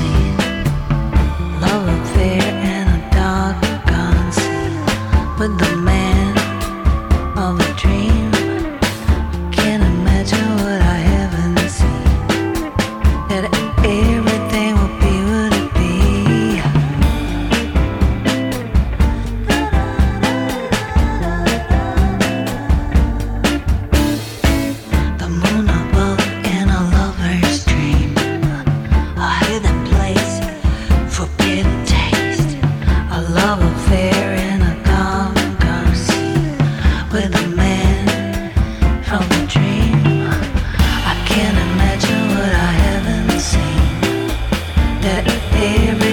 scene. Love affair in a dark scene with the man of a dream. Can't imagine what I haven't seen. That everything will be what it be. The moon above in a lover's dream. A hidden place, forbidden taste. A love affair in a dark scene with a man from a dream. I can't imagine what I haven't seen. That every